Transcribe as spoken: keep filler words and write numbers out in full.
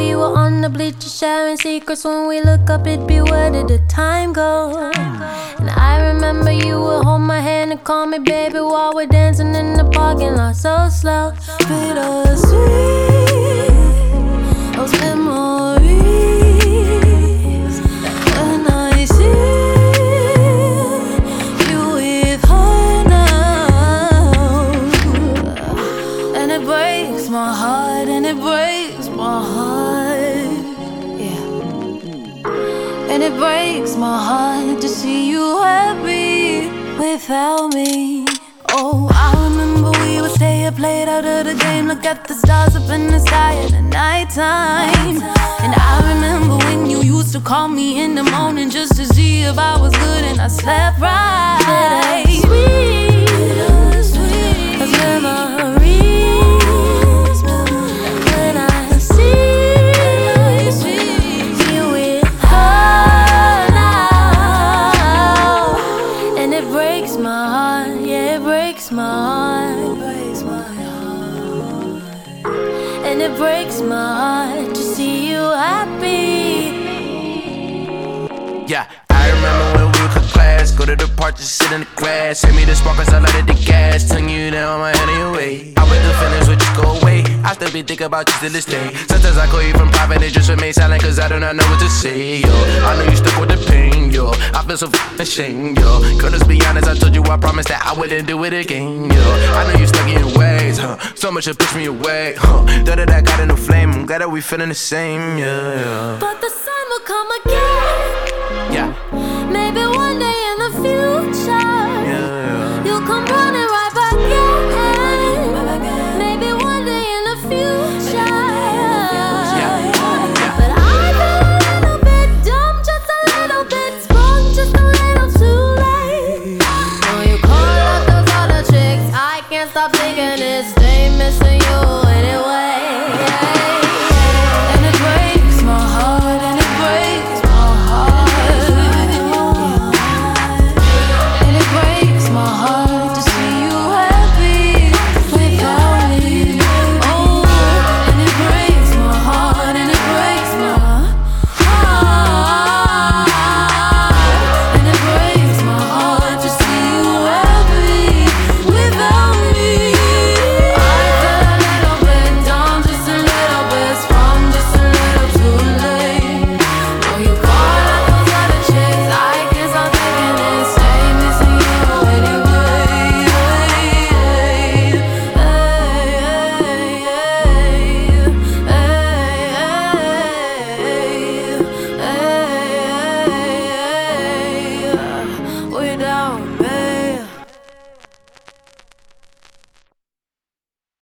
we were on the bleachers sharing secrets. When we look up, it'd be where did the time go? And I remember you would hold my hand and call me baby while we're dancing in the parking lot so slow. Bittersweet, those memories. When I see you with her now, and it breaks my heart, and it breaks my heart, yeah. And it breaks my heart to see you happy without me. Oh, I remember we would stay up late out of the game, look at the stars up in the sky at the nighttime. And I remember when you used to call me in the morning just to see if I was good and I slept right. Sweet, sweet, those memories. When I see you with her now, and it breaks my heart, yeah, it breaks my heart, it breaks my heart, and it breaks my heart to see you happy. Yeah, I remember when we would cut class, go to the park, just sit in the grass. Hit me the sparkers, I lighted the gas, tongue you down my hand in your way. I bet the feelings would just go away. I still be thinking about you till this day. Sometimes I call you from private, it just remains silent, cause I do not know what to say, yo. I know you stuck with the pain, yo. I feel so f***ing ashamed, yo. Girl, let's be honest, I told you I promised that I wouldn't do it again, yo. I know you stuck in your ways, huh. So much to push me away, huh. Though that I got a new flame, I'm glad that we feeling the same, yeah, yeah. But the sun will come again.